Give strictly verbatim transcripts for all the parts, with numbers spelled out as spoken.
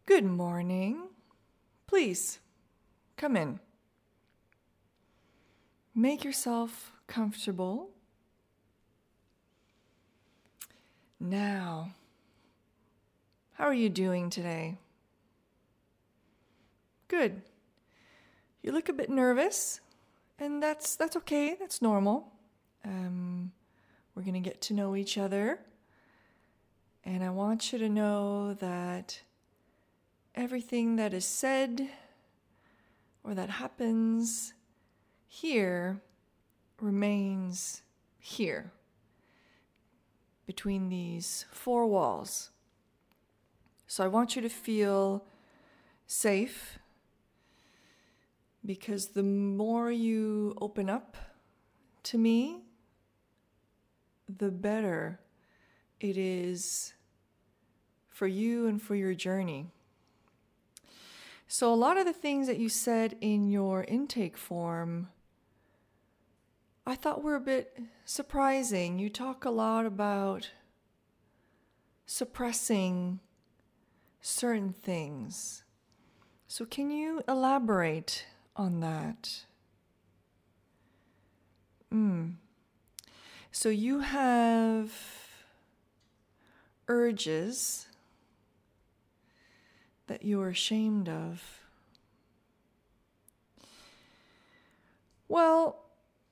Good morning. Please, come in. Make yourself comfortable. Now, how are you doing today? Good. You look a bit nervous, and that's that's okay. That's normal. Um, we're going to get to know each other, and I want you to know that everything that is said or that happens here remains here between these four walls. So I want you to feel safe, because the more you open up to me, the better it is for you and for your journey. So a lot of the things that you said in your intake form, I thought were a bit surprising. You talk a lot about suppressing certain things. So can you elaborate on that? Mm. So you have urges that you're ashamed of. Well,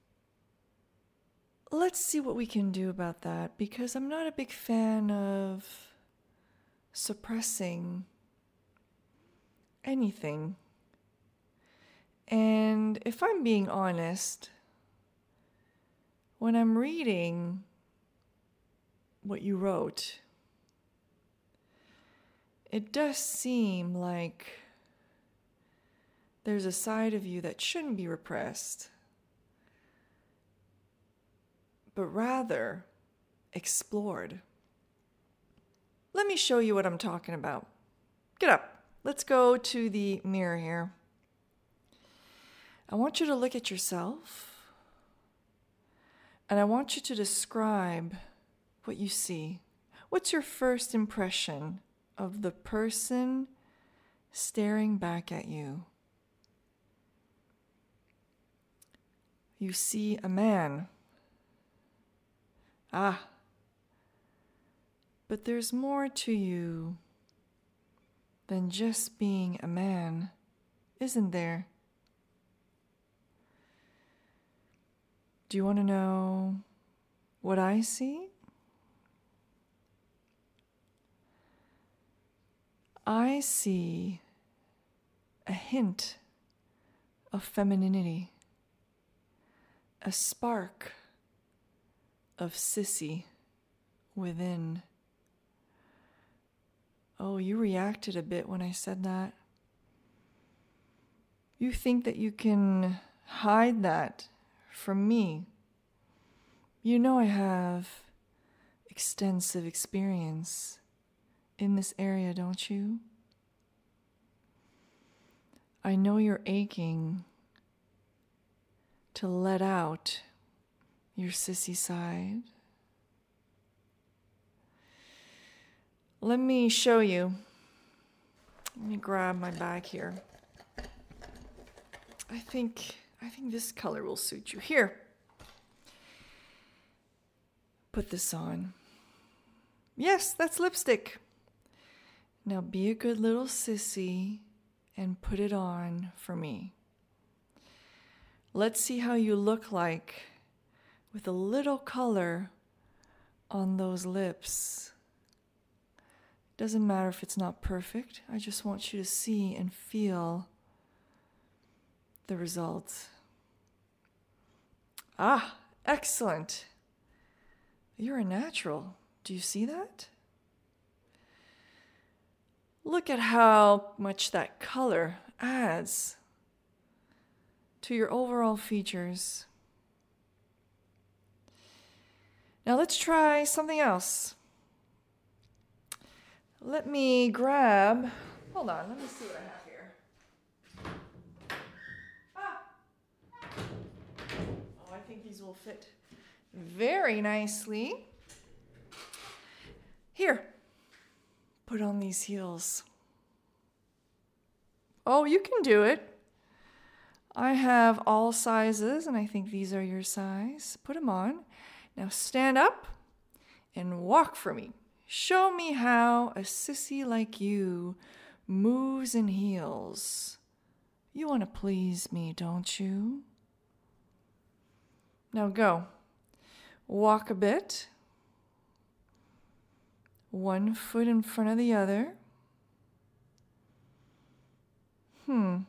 let's see what we can do about that, because I'm not a big fan of suppressing anything. And if I'm being honest, when I'm reading what you wrote, it does seem like there's a side of you that shouldn't be repressed, but rather explored. Let me show you what I'm talking about. Get up. Let's go to the mirror here. I want you to look at yourself, and I want you to describe what you see. What's your first impression of the person staring back at you? You see a man. Ah, but there's more to you than just being a man, isn't there? Do you want to know what I see? I see a hint of femininity, a spark of sissy within. Oh, you reacted a bit when I said that. You think that you can hide that from me. You know I have extensive experience in this area, don't you? I know you're aching to let out your sissy side. Let me show you. Let me grab my bag here. I think I think this color will suit you. Here. Put this on. Yes, that's lipstick. Now be a good little sissy and put it on for me. Let's see how you look like with a little color on those lips. Doesn't matter if it's not perfect. I just want you to see and feel the results. Ah, excellent. You're a natural. Do you see that? Look at how much that color adds to your overall features. Now let's try something else. Let me grab, hold on, let me see what I have here. Ah. Oh, I think these will fit very nicely. Here, put on these heels. Oh, you can do it. I have all sizes, and I think these are your size. Put them on. Now stand up and walk for me. Show me how a sissy like you moves in heels. You want to please me, don't you? Now go. Walk a bit. One foot in front of the other. Hmm.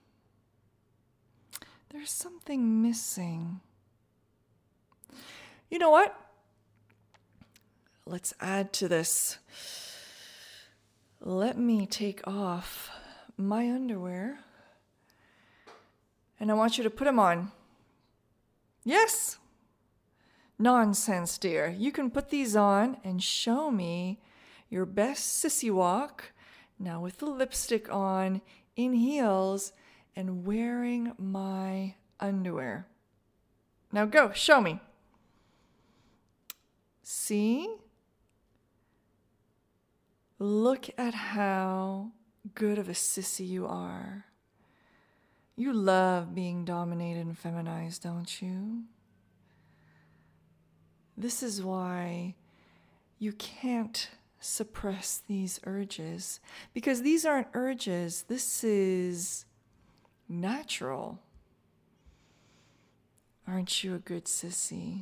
There's something missing. You know what? Let's add to this. Let me take off my underwear. And I want you to put them on. Yes. Nonsense, dear. You can put these on and show me your best sissy walk. Now with the lipstick on, in heels, and wearing my underwear. Now go, show me. See? Look at how good of a sissy you are. You love being dominated and feminized, don't you? This is why you can't suppress these urges, because these aren't urges. This is natural. Aren't you a good sissy?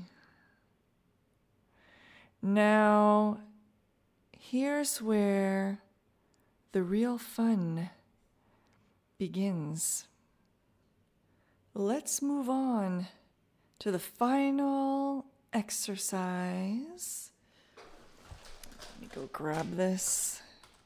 Now, here's where the real fun begins. Let's move on to the final exercise. Let me go grab this.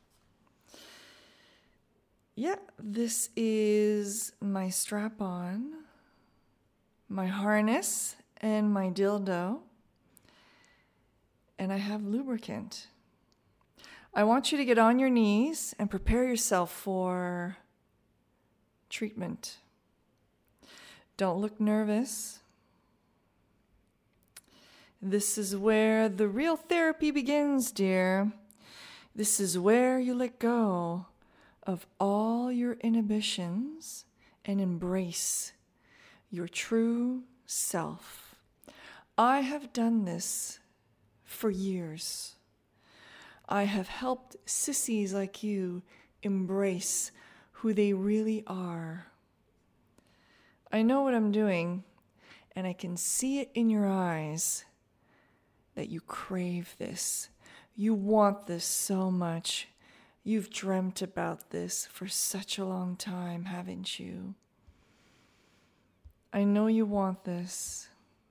Yeah, this is my strap-on, my harness, and my dildo. And I have lubricant. I want you to get on your knees and prepare yourself for treatment. Don't look nervous. This is where the real therapy begins, dear. This is where you let go of all your inhibitions and embrace your true self. I have done this for years. I have helped sissies like you embrace who they really are. I know what I'm doing, and I can see it in your eyes that you crave this. You want this so much. You've dreamt about this for such a long time, haven't you? I know you want this.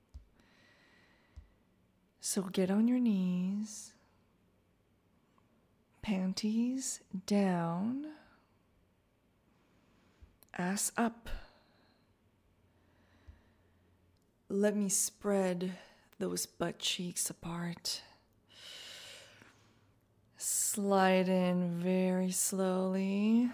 So get on your knees, panties down, ass up. Let me spread those butt cheeks apart. Slide in very slowly.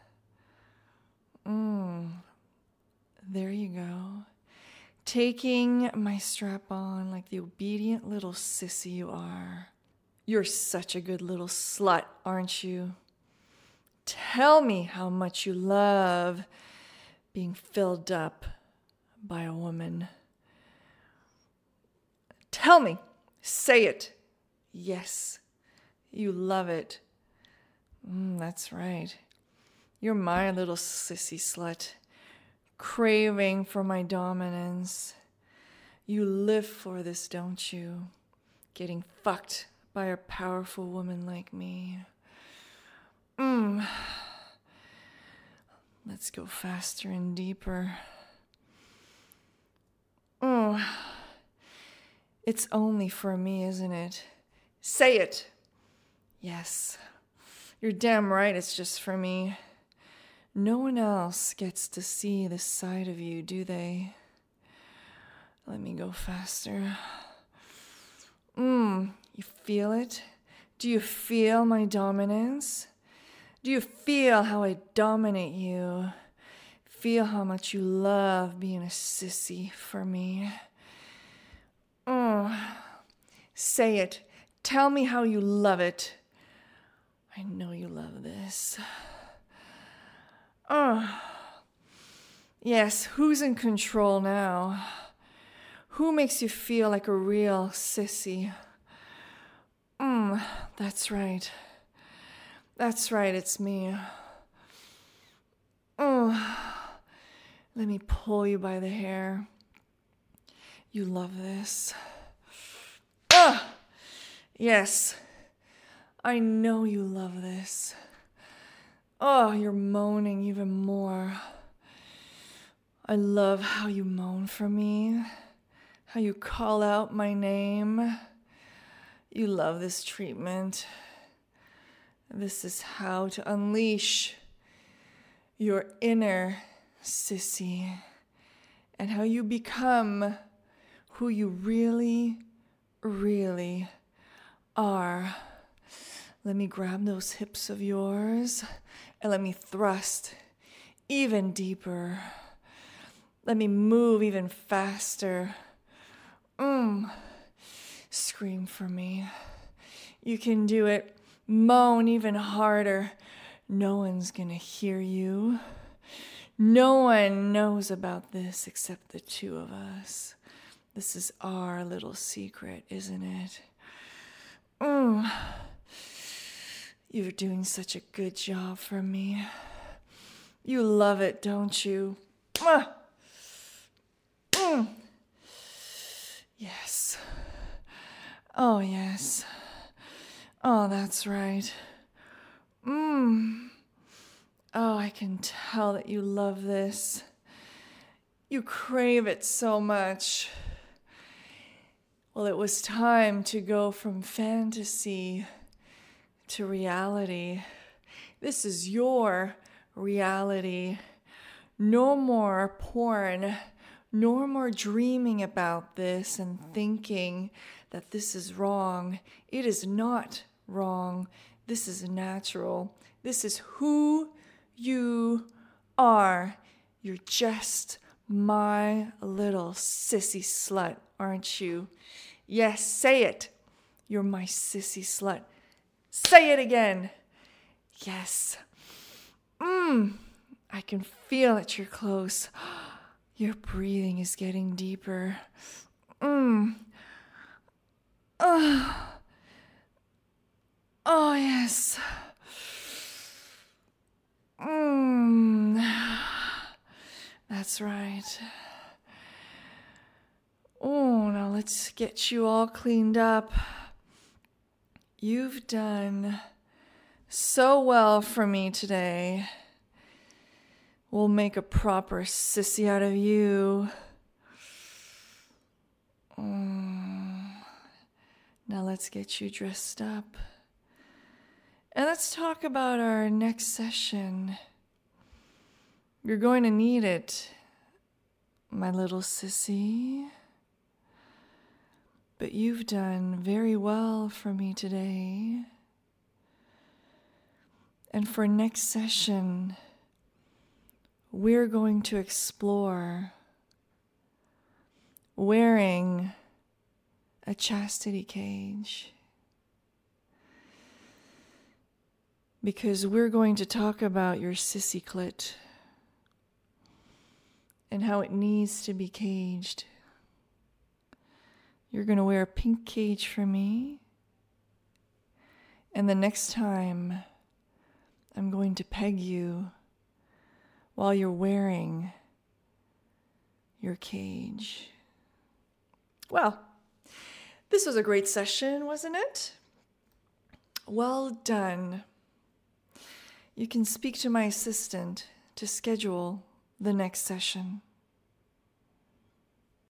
Mm. There you go. Taking my strap on like the obedient little sissy you are. You're such a good little slut, aren't you? Tell me how much you love being filled up by a woman. Tell me. Say it. Yes, you love it. Mm, that's right. You're my little sissy slut, craving for my dominance. You live for this, don't you? Getting fucked by a powerful woman like me. Mm. Let's go faster and deeper. Oh. It's only for me, isn't it? Say it. Yes. You're damn right it's just for me. No one else gets to see this side of you, do they? Let me go faster. Mmm, you feel it? Do you feel my dominance? Do you feel how I dominate you? Feel how much you love being a sissy for me? Oh, say it. Tell me how you love it. I know you love this. Oh, yes, who's in control now? Who makes you feel like a real sissy? Mm, that's right. That's right, it's me. Oh, let me pull you by the hair. You love this. Ah, yes, I know you love this. Oh, you're moaning even more. I love how you moan for me, how you call out my name. You love this treatment. This is how to unleash your inner sissy and how you become who you really, really are. Let me grab those hips of yours and let me thrust even deeper. Let me move even faster. Mm. Scream for me. You can do it. Moan even harder. No one's gonna hear you. No one knows about this except the two of us. This is our little secret, isn't it? Mm. You're doing such a good job for me. You love it, don't you? Ah. Mm. Yes. Oh, yes. Oh, that's right. Mmm. Oh, I can tell that you love this. You crave it so much. Well, it was time to go from fantasy to reality. This is your reality. No more porn. No more dreaming about this and thinking that this is wrong. It is not wrong. This is natural. This is who you are. You're just my little sissy slut, aren't you? Yes, say it. You're my sissy slut. Say it again. Yes. Mmm. I can feel that you're close. Your breathing is getting deeper. Mmm. Oh. Oh, yes. Mmm. That's right. Oh, now let's get you all cleaned up. You've done so well for me today. We'll make a proper sissy out of you. Mm. Now let's get you dressed up. And let's talk about our next session. You're going to need it, my little sissy. But you've done very well for me today. And for next session, we're going to explore wearing a chastity cage. Because we're going to talk about your sissy clit and how it needs to be caged. You're going to wear a pink cage for me. And the next time, I'm going to peg you while you're wearing your cage. Well, this was a great session, wasn't it? Well done. You can speak to my assistant to schedule the next session.